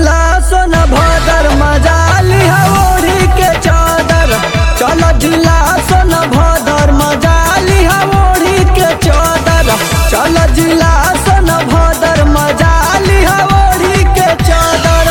जिला सोनभद्र मजा लिहा ओढ़ी के चादर। चल जिला सोनभद्र मजा लिहा ओढ़ी के चादर। चल जिला सोनभद्र मजा लिहा ओढ़ी के चादर।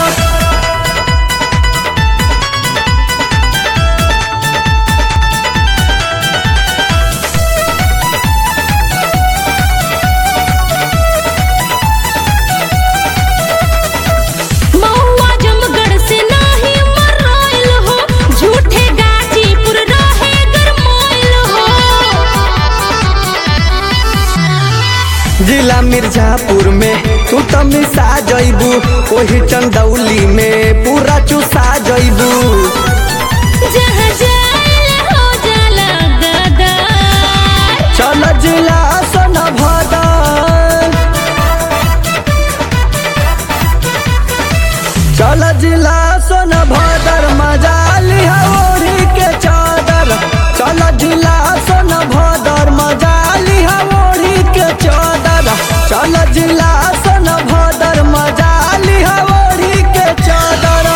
जिला मिर्जापुर में तू तो मिसा जइबू, ओही चंदौली में पूरा चुसा जइबू। चल जिला सोनभद्र। चल जिला सोनभद्र मजा लिहा ओढ़ी के चादर। चल जिला सोनभद्र मजा लिहा ओढ़ी के चादर। चल जिला सोनभद्र मजा लिहा ओढ़ी के चादर।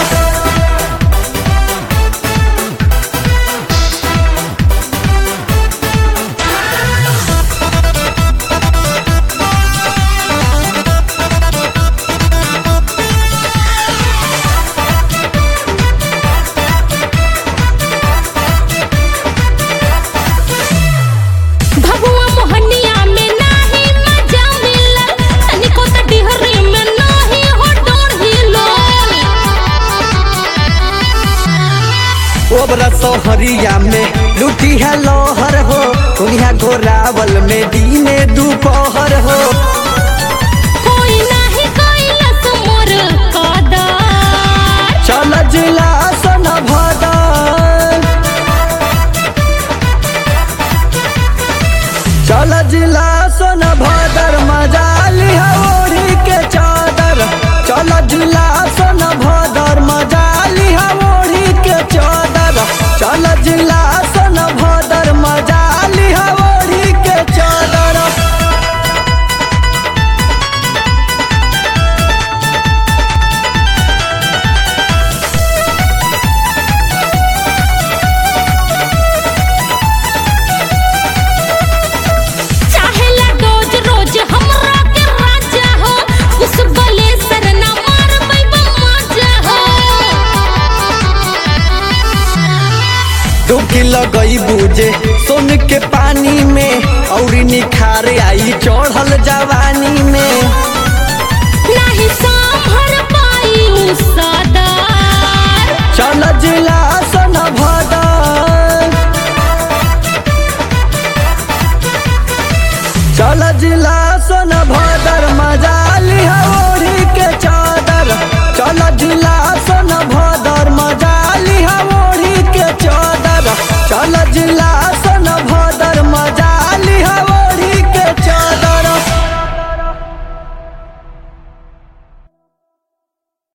ओबरा सोहरिया में लुटी है लोहर हो, दुनिया घोरावल में दीने दोपहर हो। कोई नहीं कैलस मोर कदर। चल जिला सोनभद्र। चल जिला सोनभद्र मजा लिहा ओढ़ी के चादर। चल जिला सोनभद्र मजा लिहा ओढ़ी के चादर। चल जिला सोनभद्र मजा लिहा ओढ़ी के चादर। चाहेला रोज रोज हमरा के राजा हो, उस गले सर ना मार बैबा मजा हो। डुबकी लगई बूझे सोन के पानी में, और निखार आई चढ़ल जवानी में। नहीं संभर पाई सदर। चल जिला सोनभद्र। चल जिला